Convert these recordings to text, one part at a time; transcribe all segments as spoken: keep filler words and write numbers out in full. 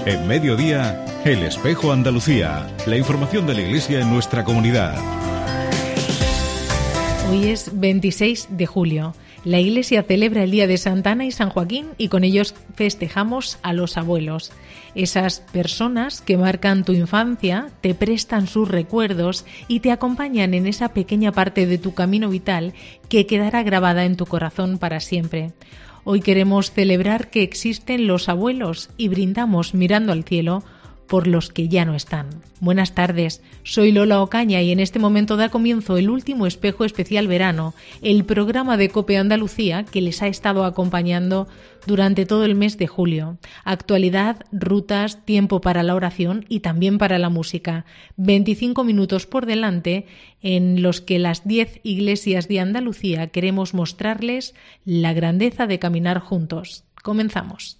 En Mediodía, El Espejo Andalucía. La información de la Iglesia en nuestra comunidad. Hoy es veintiséis de julio. La Iglesia celebra el día de Santa Ana y San Joaquín y con ellos festejamos a los abuelos. Esas personas que marcan tu infancia, te prestan sus recuerdos y te acompañan en esa pequeña parte de tu camino vital que quedará grabada en tu corazón para siempre. Hoy queremos celebrar que existen los abuelos y brindamos mirando al cielo por los que ya no están. Buenas tardes, soy Lola Ocaña y en este momento da comienzo el último Espejo Especial Verano, el programa de COPE Andalucía que les ha estado acompañando durante todo el mes de julio. Actualidad, rutas, tiempo para la oración y también para la música. veinticinco minutos por delante en los que las diez iglesias de Andalucía queremos mostrarles la grandeza de caminar juntos. Comenzamos.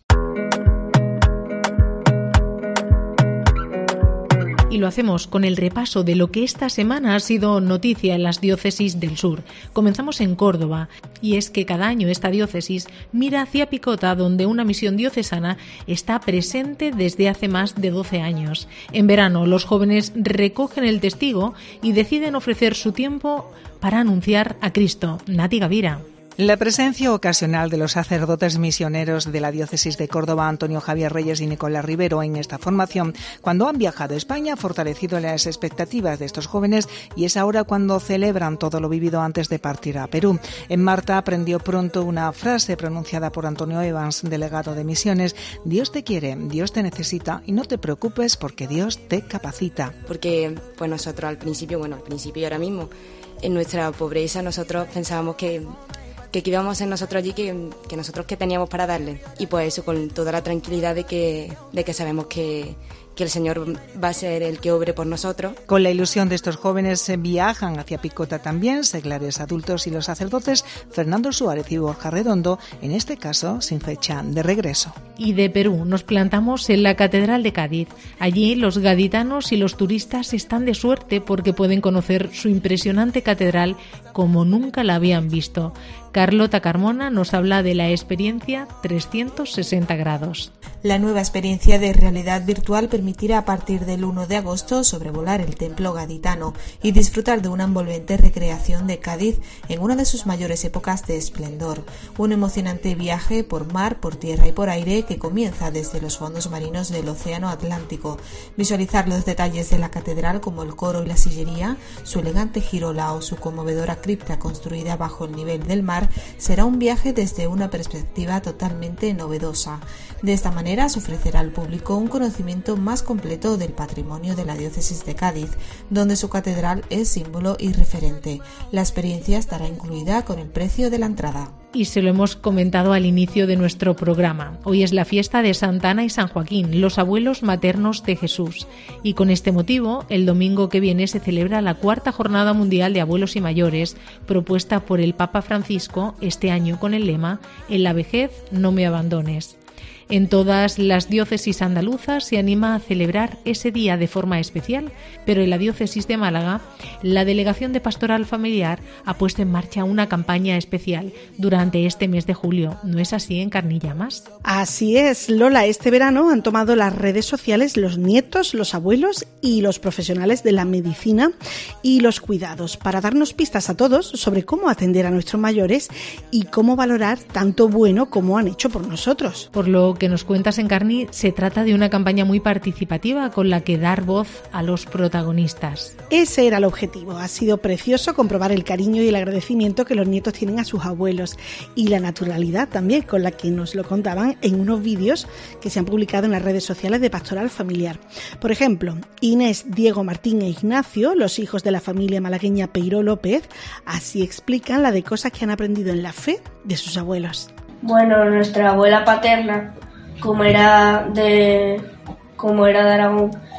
Y lo hacemos con el repaso de lo que esta semana ha sido noticia en las diócesis del sur. Comenzamos en Córdoba, y es que cada año esta diócesis mira hacia Picota, donde una misión diocesana está presente desde hace más de doce años. En verano, los jóvenes recogen el testigo y deciden ofrecer su tiempo para anunciar a Cristo. Nati Gavira. La presencia ocasional de los sacerdotes misioneros de la diócesis de Córdoba, Antonio Javier Reyes y Nicolás Rivero, en esta formación, cuando han viajado a España, ha fortalecido las expectativas de estos jóvenes y es ahora cuando celebran todo lo vivido antes de partir a Perú. En Marta aprendió pronto una frase pronunciada por Antonio Evans, delegado de misiones: Dios te quiere, Dios te necesita y no te preocupes porque Dios te capacita. Porque pues nosotros al principio, bueno, al principio y ahora mismo, en nuestra pobreza nosotros pensábamos que... que íbamos a ser nosotros allí, que, que nosotros que teníamos para darle. Y pues eso, con toda la tranquilidad de que, de que sabemos que, que el Señor va a ser el que obre por nosotros. Con la ilusión de estos jóvenes viajan hacia Picota también seglares adultos y los sacerdotes Fernando Suárez y Borja Redondo, en este caso sin fecha de regreso. Y de Perú nos plantamos en la Catedral de Cádiz. Allí los gaditanos y los turistas están de suerte porque pueden conocer su impresionante catedral como nunca la habían visto. Carlota Carmona nos habla de la experiencia trescientos sesenta grados. La nueva experiencia de realidad virtual permitirá a partir del uno de agosto sobrevolar el templo gaditano y disfrutar de una envolvente recreación de Cádiz en una de sus mayores épocas de esplendor. Un emocionante viaje por mar, por tierra y por aire que comienza desde los fondos marinos del Océano Atlántico. Visualizar los detalles de la catedral como el coro y la sillería, su elegante girola o su conmovedora cripta construida bajo el nivel del mar será un viaje desde una perspectiva totalmente novedosa. De esta manera se ofrecerá al público un conocimiento más completo del patrimonio de la diócesis de Cádiz, donde su catedral es símbolo y referente. La experiencia estará incluida con el precio de la entrada. Y se lo hemos comentado al inicio de nuestro programa. Hoy es la fiesta de Santa Ana y San Joaquín, los abuelos maternos de Jesús. Y con este motivo, el domingo que viene se celebra la cuarta Jornada Mundial de Abuelos y Mayores, propuesta por el Papa Francisco este año con el lema «En la vejez no me abandones». En todas las diócesis andaluzas se anima a celebrar ese día de forma especial, pero en la diócesis de Málaga, la Delegación de Pastoral Familiar ha puesto en marcha una campaña especial durante este mes de julio. ¿No es así en Carnillamas? Así es, Lola. Este verano han tomado las redes sociales los nietos, los abuelos y los profesionales de la medicina y los cuidados para darnos pistas a todos sobre cómo atender a nuestros mayores y cómo valorar tanto bueno como han hecho por nosotros. Por lo que nos cuentas, Encarni, se trata de una campaña muy participativa con la que dar voz a los protagonistas. Ese era el objetivo. Ha sido precioso comprobar el cariño y el agradecimiento que los nietos tienen a sus abuelos y la naturalidad también con la que nos lo contaban en unos vídeos que se han publicado en las redes sociales de Pastoral Familiar. Por ejemplo, Inés, Diego, Martín e Ignacio, los hijos de la familia malagueña Peiró López, así explican la de cosas que han aprendido en la fe de sus abuelos. Bueno, nuestra abuela paterna, como era de como era de Aragón,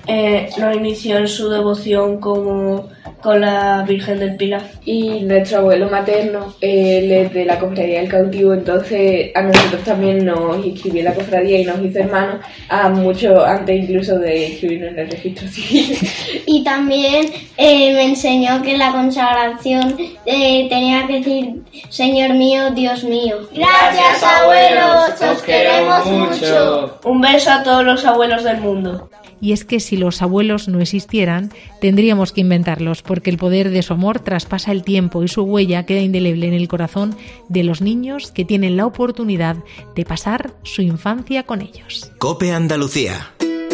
eh, nos inició en su devoción como con la Virgen del Pilar. Y nuestro abuelo materno, él es de la cofradía del cautivo, entonces a nosotros también nos inscribió en la cofradía y nos hizo hermanos, a mucho antes incluso de inscribirnos en el registro civil. Y también eh, me enseñó que en la consagración eh, tenía que decir Señor mío, Dios mío. Gracias, abuelos, os queremos mucho. Un beso a todos los abuelos del mundo. Y es que si los abuelos no existieran, tendríamos que inventarlos, porque el poder de su amor traspasa el tiempo y su huella queda indeleble en el corazón de los niños que tienen la oportunidad de pasar su infancia con ellos. COPE Andalucía.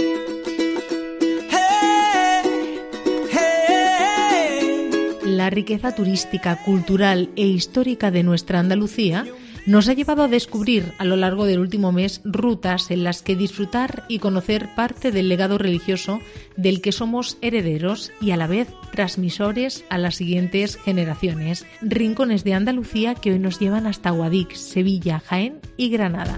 La riqueza turística, cultural e histórica de nuestra Andalucía nos ha llevado a descubrir a lo largo del último mes rutas en las que disfrutar y conocer parte del legado religioso del que somos herederos y a la vez transmisores a las siguientes generaciones. Rincones de Andalucía que hoy nos llevan hasta Guadix, Sevilla, Jaén y Granada.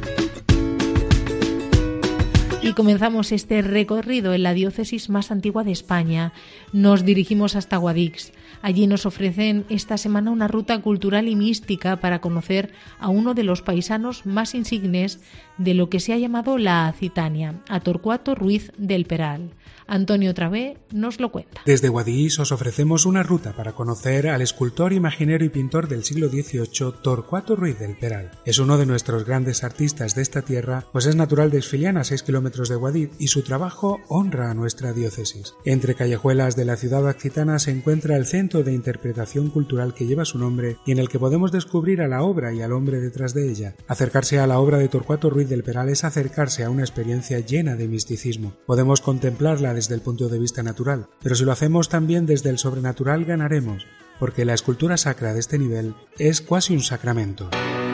Y comenzamos este recorrido en la diócesis más antigua de España. Nos dirigimos hasta Guadix. Allí nos ofrecen esta semana una ruta cultural y mística para conocer a uno de los paisanos más insignes de lo que se ha llamado la Acitania, a Torcuato Ruiz del Peral. Antonio Travé nos lo cuenta. Desde Guadix os ofrecemos una ruta para conocer al escultor, imaginero y pintor del siglo dieciocho, Torcuato Ruiz del Peral. Es uno de nuestros grandes artistas de esta tierra, pues es natural de Esfiliana, a seis kilómetros de Guadix, y su trabajo honra a nuestra diócesis. Entre callejuelas de la ciudad occitana se encuentra el centro de interpretación cultural que lleva su nombre y en el que podemos descubrir a la obra y al hombre detrás de ella. Acercarse a la obra de Torcuato Ruiz del Peral es acercarse a una experiencia llena de misticismo. Podemos contemplarla desde el punto de vista natural, pero si lo hacemos también desde el sobrenatural ganaremos, porque la escultura sacra de este nivel es casi un sacramento.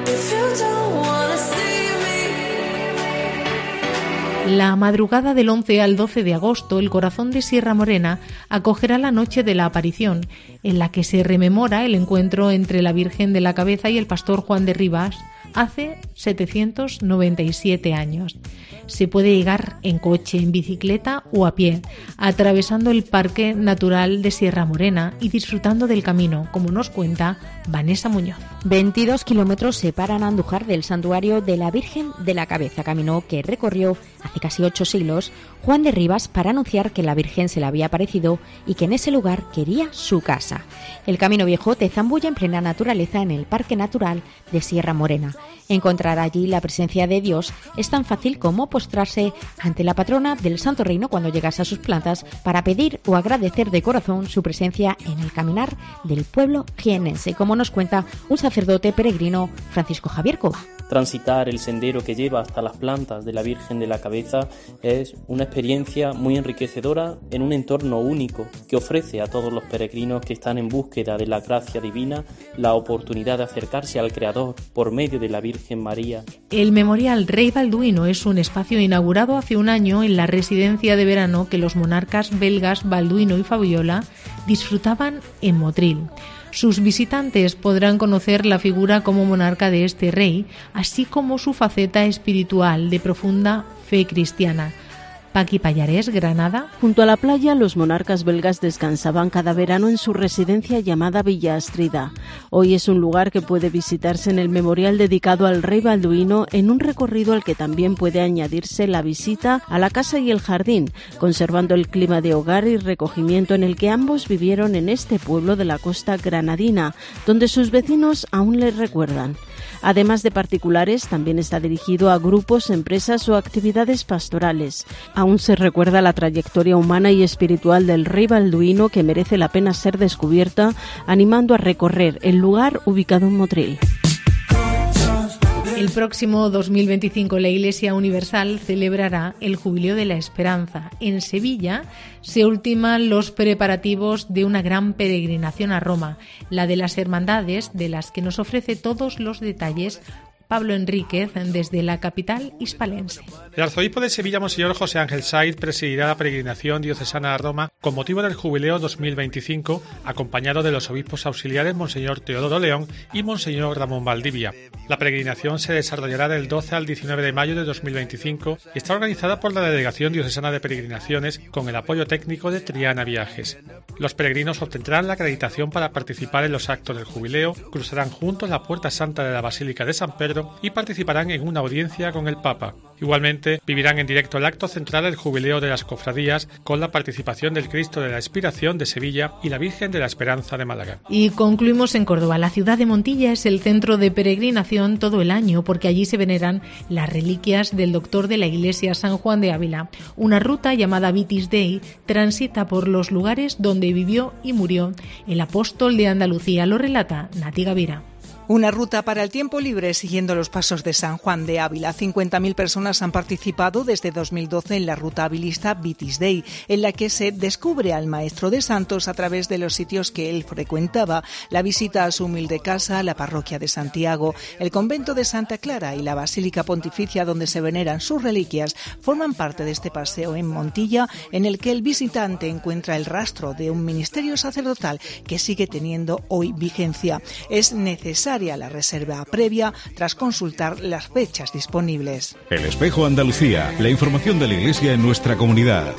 La madrugada del once al doce de agosto, el corazón de Sierra Morena acogerá la noche de la aparición, en la que se rememora el encuentro entre la Virgen de la Cabeza y el pastor Juan de Rivas hace setecientos noventa y siete años. Se puede llegar en coche, en bicicleta o a pie, atravesando el Parque Natural de Sierra Morena y disfrutando del camino, como nos cuenta Vanessa Muñoz. veintidós kilómetros separan a Andújar del santuario de la Virgen de la Cabeza, camino que recorrió hace casi ocho siglos Juan de Rivas para anunciar que la Virgen se le había aparecido y que en ese lugar quería su casa. El camino viejo te zambulla en plena naturaleza en el Parque Natural de Sierra Morena. Encontrar allí la presencia de Dios es tan fácil como postrarse ante la patrona del Santo Reino cuando llegas a sus plantas para pedir o agradecer de corazón su presencia en el caminar del pueblo jienense, como nos cuenta un sacerdote peregrino, Francisco Javier Cova. Transitar el sendero que lleva hasta las plantas de la Virgen de la Cabeza es una experiencia muy enriquecedora en un entorno único que ofrece a todos los peregrinos que están en búsqueda de la gracia divina la oportunidad de acercarse al Creador por medio de la Virgen María. El Memorial Rey Balduino es un espacio inaugurado hace un año en la residencia de verano que los monarcas belgas Balduino y Fabiola disfrutaban en Motril. Sus visitantes podrán conocer la figura como monarca de este rey, así como su faceta espiritual de profunda fe cristiana. Paqui Pallarés, Granada. Junto a la playa, los monarcas belgas descansaban cada verano en su residencia llamada Villa Astrida. Hoy es un lugar que puede visitarse en el memorial dedicado al rey Balduino, en un recorrido al que también puede añadirse la visita a la casa y el jardín, conservando el clima de hogar y recogimiento en el que ambos vivieron en este pueblo de la costa granadina, donde sus vecinos aún les recuerdan. Además de particulares, también está dirigido a grupos, empresas o actividades pastorales. Aún se recuerda la trayectoria humana y espiritual del rey Balduino, que merece la pena ser descubierta, animando a recorrer el lugar ubicado en Motril. El próximo dos mil veinticinco la Iglesia Universal celebrará el Jubileo de la Esperanza. En Sevilla se ultiman los preparativos de una gran peregrinación a Roma, la de las Hermandades, de las que nos ofrece todos los detalles Pablo Enríquez, desde la capital hispalense. El arzobispo de Sevilla, Monseñor José Ángel Saiz, presidirá la peregrinación diocesana a Roma con motivo del Jubileo dos mil veinticinco, acompañado de los obispos auxiliares Monseñor Teodoro León y Monseñor Ramón Valdivia. La peregrinación se desarrollará del doce al diecinueve de mayo de dos mil veinticinco y está organizada por la Delegación Diocesana de Peregrinaciones con el apoyo técnico de Triana Viajes. Los peregrinos obtendrán la acreditación para participar en los actos del Jubileo, cruzarán juntos la Puerta Santa de la Basílica de San Pedro y participarán en una audiencia con el Papa. Igualmente, vivirán en directo el acto central del Jubileo de las Cofradías con la participación del Cristo de la Expiración de Sevilla y la Virgen de la Esperanza de Málaga. Y concluimos en Córdoba. La ciudad de Montilla es el centro de peregrinación todo el año porque allí se veneran las reliquias del doctor de la Iglesia San Juan de Ávila. Una ruta llamada Vitis Dei transita por los lugares donde vivió y murió el apóstol de Andalucía. Lo relata Nati Gavira. Una ruta para el tiempo libre siguiendo los pasos de San Juan de Ávila. cincuenta mil personas han participado desde dos mil doce en la ruta habilista Vitis Dei, en la que se descubre al Maestro de Santos a través de los sitios que él frecuentaba, la visita a su humilde casa, la parroquia de Santiago, el convento de Santa Clara y la Basílica Pontificia donde se veneran sus reliquias, forman parte de este paseo en Montilla en el que el visitante encuentra el rastro de un ministerio sacerdotal que sigue teniendo hoy vigencia. Es necesario la reserva previa tras consultar las fechas disponibles. El Espejo Andalucía, la información de la Iglesia en nuestra comunidad.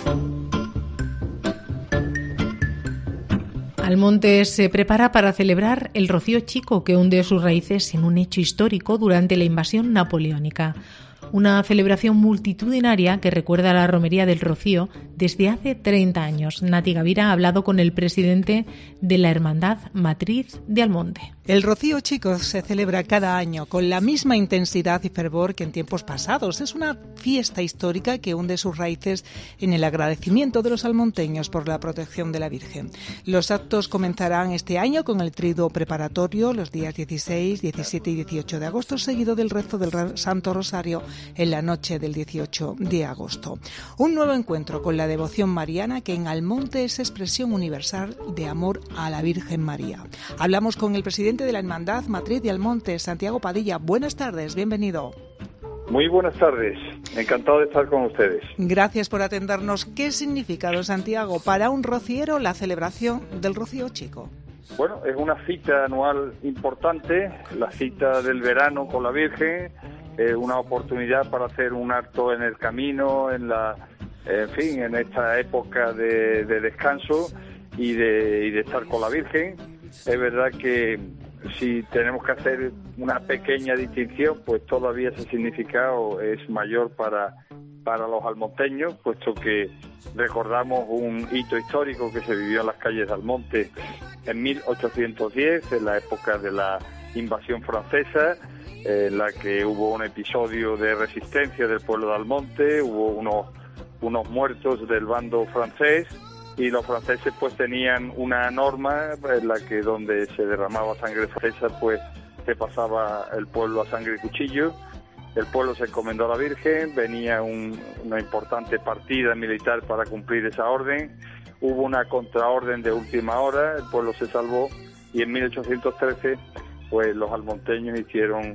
Almonte se prepara para celebrar el Rocío Chico, que hunde sus raíces en un hecho histórico durante la invasión napoleónica. Una celebración multitudinaria que recuerda a la romería del Rocío desde hace treinta años. Nati Gavira ha hablado con el presidente de la Hermandad Matriz de Almonte. El Rocío Chico se celebra cada año con la misma intensidad y fervor que en tiempos pasados. Es una fiesta histórica que hunde sus raíces en el agradecimiento de los almonteños por la protección de la Virgen. Los actos comenzarán este año con el triduo preparatorio los días dieciséis, diecisiete y dieciocho de agosto, seguido del rezo del Santo Rosario en la noche del dieciocho de agosto. Un nuevo encuentro con la devoción mariana que en Almonte es expresión universal de amor a la Virgen María. Hablamos con el presidente de la Hermandad Matriz de Almonte, Santiago Padilla. Buenas tardes, bienvenido. Muy buenas tardes, encantado de estar con ustedes. Gracias por atendernos. ¿Qué significa, don Santiago, para un rociero la celebración del Rocío Chico? Bueno, es una cita anual importante, la cita del verano con la Virgen, eh, una oportunidad para hacer un acto en el camino, en la, en fin, en esta época de, de descanso y de, y de estar con la Virgen. Es verdad que si tenemos que hacer una pequeña distinción, pues todavía ese significado es mayor para, para los almonteños, puesto que recordamos un hito histórico que se vivió en las calles de Almonte en mil ochocientos diez, en la época de la invasión francesa, en la que hubo un episodio de resistencia del pueblo de Almonte, hubo unos, unos muertos del bando francés, y los franceses pues tenían una norma en la que donde se derramaba sangre francesa pues se pasaba el pueblo a sangre y cuchillo. El pueblo se encomendó a la Virgen, venía un, una importante partida militar para cumplir esa orden, hubo una contraorden de última hora, el pueblo se salvó y en mil ochocientos trece pues los almonteños hicieron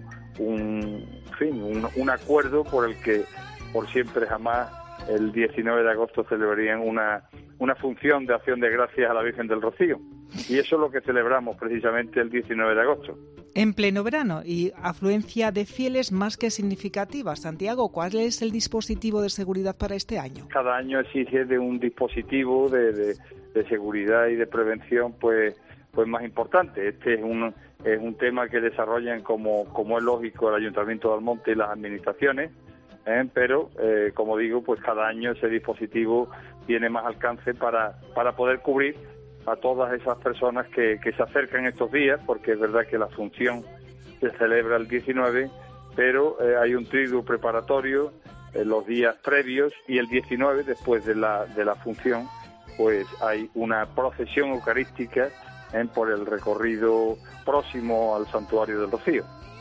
un, en fin, un, un acuerdo por el que por siempre jamás el diecinueve de agosto celebrarían una una función de acción de gracias a la Virgen del Rocío. Y eso es lo que celebramos precisamente el diecinueve de agosto. En pleno verano y afluencia de fieles más que significativa. Santiago, ¿cuál es el dispositivo de seguridad para este año? Cada año exige de un dispositivo de, de, de seguridad y de prevención pues pues más importante. Este es un es un tema que desarrollan como, como es lógico el Ayuntamiento de Almonte y las administraciones. ¿Eh? Pero, eh, como digo, pues cada año ese dispositivo tiene más alcance para, para poder cubrir a todas esas personas que, que se acercan estos días, porque es verdad que la función se celebra el diecinueve, pero eh, hay un triduo preparatorio en los días previos y el diecinueve, después de la, de la función, pues hay una procesión eucarística ¿eh? por el recorrido próximo al Santuario del Rocío.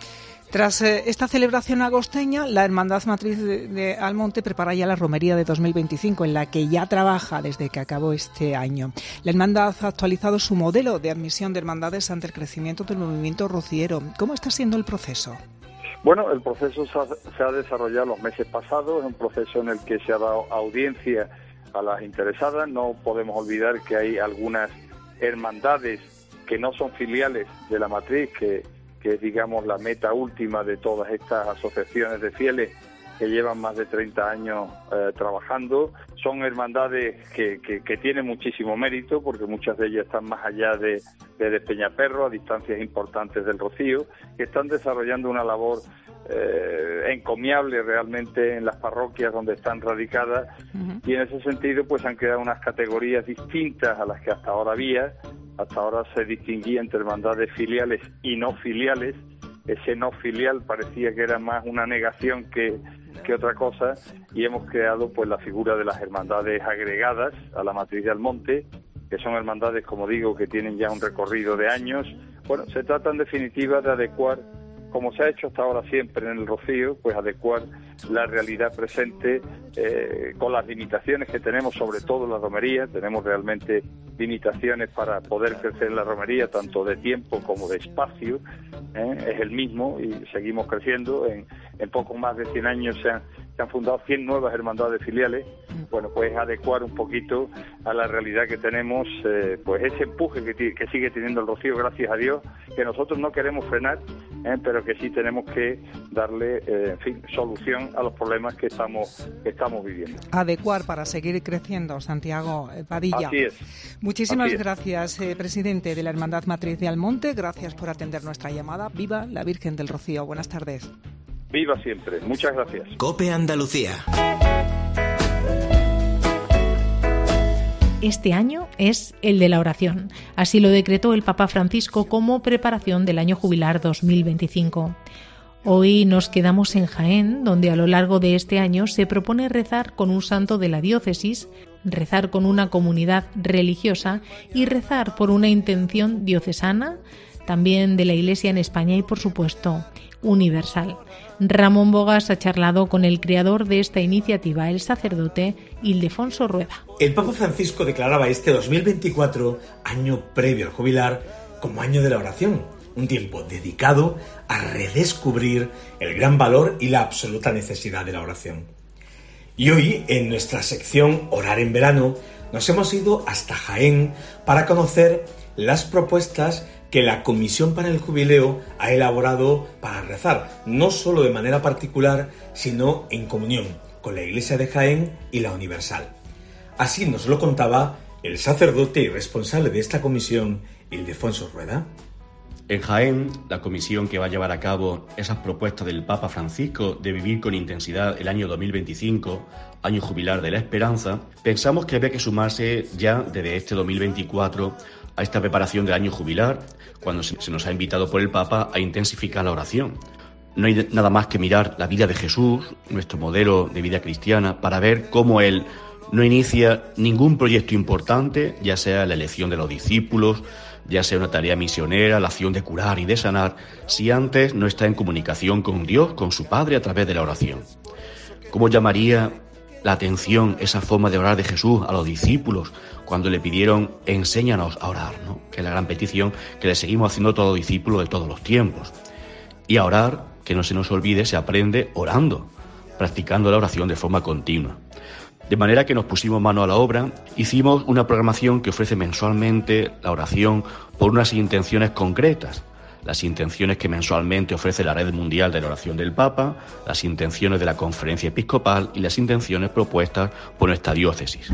Tras eh, esta celebración agosteña, la Hermandad Matriz de, de Almonte prepara ya la romería de dos mil veinticinco, en la que ya trabaja desde que acabó este año. La Hermandad ha actualizado su modelo de admisión de hermandades ante el crecimiento del movimiento rociero. ¿Cómo está siendo el proceso? Bueno, el proceso se ha, se ha desarrollado los meses pasados, es un proceso en el que se ha dado audiencia a las interesadas. No podemos olvidar que hay algunas hermandades que no son filiales de la matriz, que, que es, digamos, la meta última de todas estas asociaciones de fieles que llevan más de treinta años eh, trabajando. Son hermandades que, que, que tienen muchísimo mérito, porque muchas de ellas están más allá de, de Despeñaperro, a distancias importantes del Rocío, que están desarrollando una labor eh, encomiable realmente en las parroquias donde están radicadas. Uh-huh. Y en ese sentido pues han creado unas categorías distintas a las que hasta ahora había. Hasta ahora se distinguía entre hermandades filiales y no filiales. Ese no filial parecía que era más una negación que, que otra cosa, y hemos creado pues la figura de las hermandades agregadas a la matriz de Almonte, que son hermandades, como digo, que tienen ya un recorrido de años. Bueno, se trata en definitiva de adecuar, como se ha hecho hasta ahora siempre en el Rocío, pues adecuar la realidad presente eh, con las limitaciones que tenemos, sobre todo en la romería. Tenemos realmente limitaciones para poder crecer en la romería, tanto de tiempo como de espacio, ¿eh? Es el mismo y seguimos creciendo. En, en poco más de cien años se han, se han fundado cien nuevas hermandades filiales. Bueno, pues adecuar un poquito a la realidad que tenemos, eh, pues ese empuje que, que sigue teniendo el Rocío, gracias a Dios, que nosotros no queremos frenar, ¿eh? Pero que sí tenemos que darle, eh, en fin, solución a los problemas que estamos, que estamos viviendo. Adecuar para seguir creciendo, Santiago Padilla. Así es. Muchísimas Así es. gracias, eh, presidente de la Hermandad Matriz de Almonte. Gracias por atender nuestra llamada. Viva la Virgen del Rocío. Buenas tardes. Viva siempre. Muchas gracias. COPE Andalucía. Este año es el de la oración. Así lo decretó el Papa Francisco como preparación del año jubilar dos mil veinticinco. Hoy nos quedamos en Jaén, donde a lo largo de este año se propone rezar con un santo de la diócesis, rezar con una comunidad religiosa y rezar por una intención diocesana, también de la Iglesia en España y, por supuesto, universal. Ramón Bogas ha charlado con el creador de esta iniciativa, el sacerdote Ildefonso Rueda. El Papa Francisco declaraba este dos mil veinticuatro, año previo al jubilar, como año de la oración, un tiempo dedicado a redescubrir el gran valor y la absoluta necesidad de la oración. Y hoy, en nuestra sección Orar en Verano, nos hemos ido hasta Jaén para conocer las propuestas que la Comisión para el Jubileo ha elaborado para rezar, no solo de manera particular, sino en comunión con la Iglesia de Jaén y la Universal. Así nos lo contaba el sacerdote y responsable de esta comisión, Ildefonso Rueda. En Jaén, la comisión que va a llevar a cabo esas propuestas del Papa Francisco de vivir con intensidad el año dos mil veinticinco, año jubilar de la esperanza, pensamos que había que sumarse ya desde este dos mil veinticuatro a esta preparación del año jubilar, cuando se nos ha invitado por el Papa a intensificar la oración. No hay nada más que mirar la vida de Jesús, nuestro modelo de vida cristiana, para ver cómo Él no inicia ningún proyecto importante, ya sea la elección de los discípulos, ya sea una tarea misionera, la acción de curar y de sanar, si antes no está en comunicación con Dios, con su Padre, a través de la oración. ¿Cómo llamaría la atención esa forma de orar de Jesús a los discípulos cuando le pidieron enséñanos a orar, ¿no? Que es la gran petición que le seguimos haciendo a todo discípulo de todos los tiempos. Y a orar, que no se nos olvide, se aprende orando, practicando la oración de forma continua. De manera que nos pusimos mano a la obra, hicimos una programación que ofrece mensualmente la oración por unas intenciones concretas. Las intenciones que mensualmente ofrece la Red Mundial de la Oración del Papa, las intenciones de la Conferencia Episcopal y las intenciones propuestas por nuestra diócesis.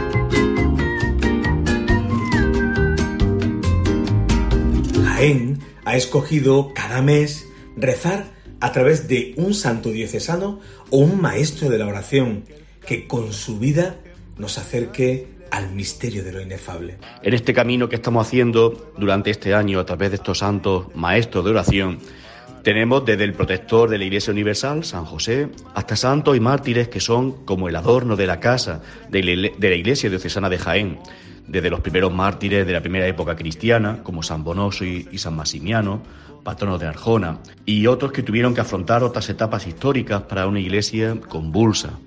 Jaén ha escogido cada mes rezar a través de un santo diocesano o un maestro de la oración que con su vida nos acerque al misterio de lo inefable. En este camino que estamos haciendo durante este año a través de estos santos maestros de oración, tenemos desde el protector de la Iglesia Universal, San José, hasta santos y mártires que son como el adorno de la casa de la Iglesia Diocesana de Jaén, desde los primeros mártires de la primera época cristiana, como San Bonoso y, y San Maximiano, patronos de Arjona, y otros que tuvieron que afrontar otras etapas históricas para una iglesia convulsa.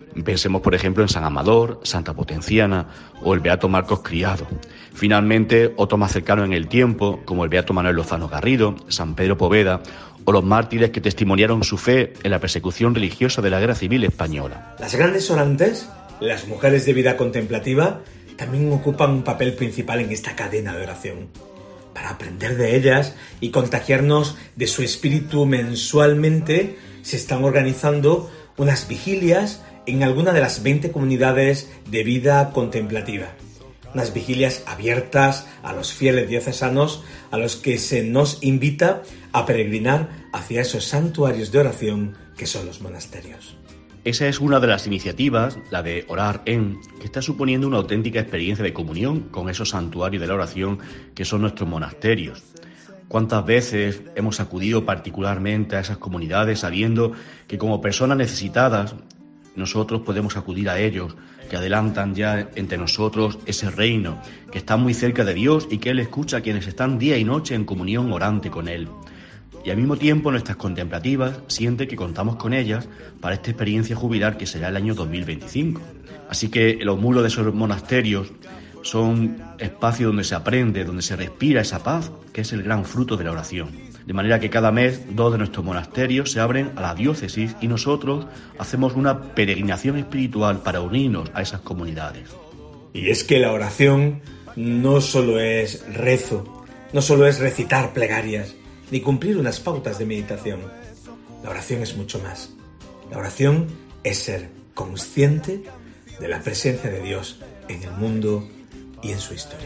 Pensemos, por ejemplo, en San Amador, Santa Potenciana o el Beato Marcos Criado. Finalmente, otros más cercanos en el tiempo, como el Beato Manuel Lozano Garrido, San Pedro Poveda o los mártires que testimoniaron su fe en la persecución religiosa de la Guerra Civil Española. Las grandes orantes, las mujeres de vida contemplativa, también ocupan un papel principal en esta cadena de oración. Para aprender de ellas y contagiarnos de su espíritu mensualmente, se están organizando unas vigilias en alguna de las veinte comunidades de vida contemplativa. Unas vigilias abiertas a los fieles diocesanos a los que se nos invita a peregrinar hacia esos santuarios de oración que son los monasterios. Esa es una de las iniciativas, la de Orar en, que está suponiendo una auténtica experiencia de comunión con esos santuarios de la oración que son nuestros monasterios. ¿Cuántas veces hemos acudido particularmente a esas comunidades sabiendo que como personas necesitadas nosotros podemos acudir a ellos, que adelantan ya entre nosotros ese reino, que está muy cerca de Dios y que Él escucha a quienes están día y noche en comunión orante con Él? Y al mismo tiempo nuestras contemplativas sienten que contamos con ellas para esta experiencia jubilar que será el año dos mil veinticinco. Así que los muros de esos monasterios son espacios donde se aprende, donde se respira esa paz, que es el gran fruto de la oración. De manera que cada mes dos de nuestros monasterios se abren a la diócesis y nosotros hacemos una peregrinación espiritual para unirnos a esas comunidades. Y es que la oración no solo es rezo, no solo es recitar plegarias, ni cumplir unas pautas de meditación. La oración es mucho más. La oración es ser consciente de la presencia de Dios en el mundo y en su historia.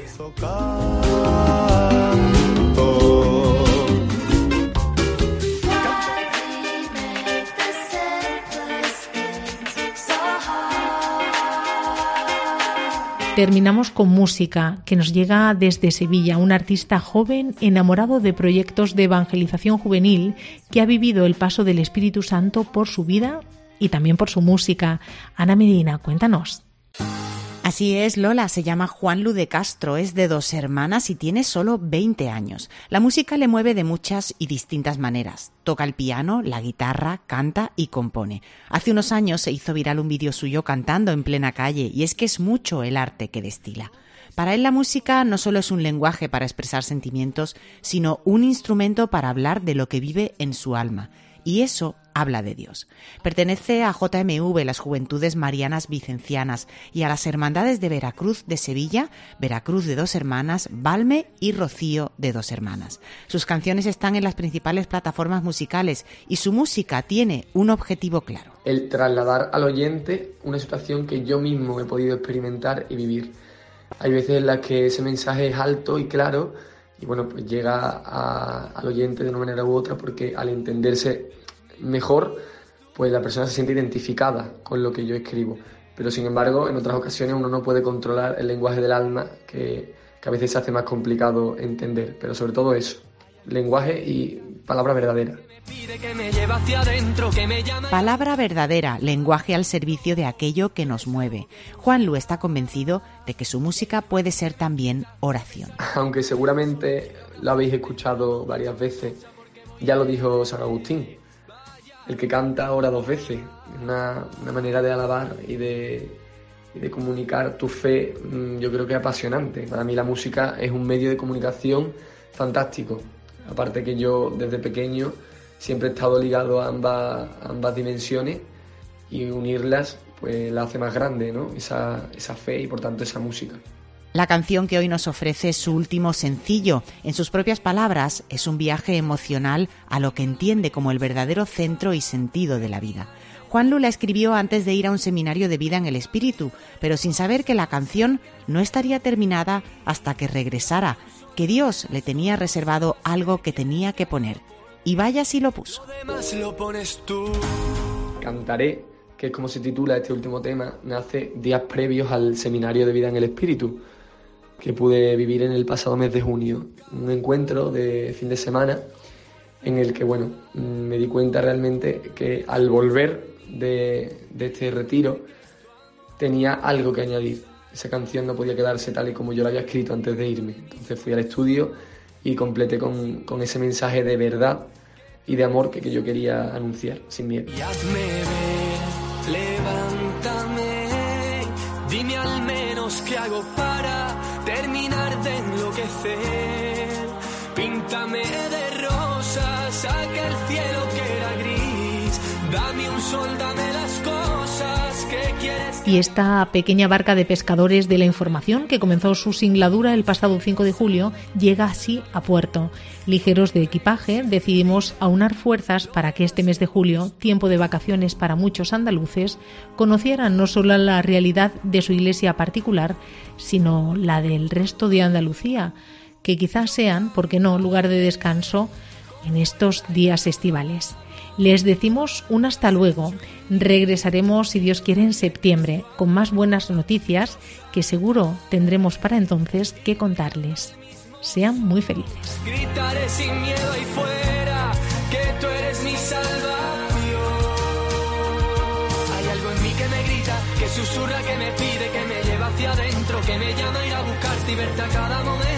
Terminamos con música que nos llega desde Sevilla, un artista joven enamorado de proyectos de evangelización juvenil que ha vivido el paso del Espíritu Santo por su vida y también por su música. Ana Medina, cuéntanos. Así es, Lola, se llama Juanlu de Castro, es de Dos Hermanas y tiene solo veinte años. La música le mueve de muchas y distintas maneras. Toca el piano, la guitarra, canta y compone. Hace unos años se hizo viral un vídeo suyo cantando en plena calle y es que es mucho el arte que destila. Para él la música no solo es un lenguaje para expresar sentimientos, sino un instrumento para hablar de lo que vive en su alma. Y eso habla de Dios. Pertenece a J M V, las Juventudes Marianas Vicencianas, y a las Hermandades de Veracruz de Sevilla, Veracruz de Dos Hermanas, Valme y Rocío de Dos Hermanas. Sus canciones están en las principales plataformas musicales y su música tiene un objetivo claro. El trasladar al oyente una situación que yo mismo he podido experimentar y vivir. Hay veces en las que ese mensaje es alto y claro y bueno, pues llega a, al oyente de una manera u otra porque al entenderse mejor, pues la persona se siente identificada con lo que yo escribo. Pero sin embargo, en otras ocasiones uno no puede controlar el lenguaje del alma, que, que a veces se hace más complicado entender. Pero sobre todo eso, lenguaje y palabra verdadera. Palabra verdadera, lenguaje al servicio de aquello que nos mueve. Juanlu está convencido de que su música puede ser también oración. Aunque seguramente lo habéis escuchado varias veces, ya lo dijo San Agustín. El que canta ora dos veces. Una, una manera de alabar y de, y de comunicar tu fe, yo creo que es apasionante. Para mí la música es un medio de comunicación fantástico. Aparte que yo desde pequeño siempre he estado ligado a ambas, a ambas dimensiones y unirlas pues la hace más grande, ¿no? Esa, esa fe y por tanto esa música. La canción que hoy nos ofrece es su último sencillo. En sus propias palabras, es un viaje emocional a lo que entiende como el verdadero centro y sentido de la vida. Juanlu la escribió antes de ir a un seminario de vida en el espíritu, pero sin saber que la canción no estaría terminada hasta que regresara, que Dios le tenía reservado algo que tenía que poner. Y vaya si lo puso. Cantaré, que es como se titula este último tema, nace días previos al seminario de vida en el espíritu que pude vivir en el pasado mes de junio. Un encuentro de fin de semana en el que, bueno, me di cuenta realmente que al volver de, de este retiro tenía algo que añadir. Esa canción no podía quedarse tal y como yo la había escrito antes de irme. Entonces fui al estudio y completé con, con ese mensaje de verdad y de amor que, que yo quería anunciar, sin miedo. Y hazme ver Levántame, dime al menos qué hago para terminar de enloquecer. Píntame de rosa, saca el cielo que era gris. Dame un sol, dame las cosas que quieres. Y esta pequeña barca de pescadores de la información, que comenzó su singladura el pasado cinco de julio, llega así a puerto. Ligeros de equipaje, decidimos aunar fuerzas para que este mes de julio, tiempo de vacaciones para muchos andaluces, conocieran no solo la realidad de su iglesia particular, sino la del resto de Andalucía, que quizás sean, ¿por qué no?, lugar de descanso en estos días estivales. Les decimos un hasta luego. Regresaremos, si Dios quiere, en septiembre, con más buenas noticias que seguro tendremos para entonces que contarles. Sean muy felices. Gritaré sin miedo ahí fuera que tú eres mi salvación. Hay algo en mí que me grita, que susurra, que me pide, que me lleva hacia adentro, que me llama a ir a buscarte y verte a cada momento.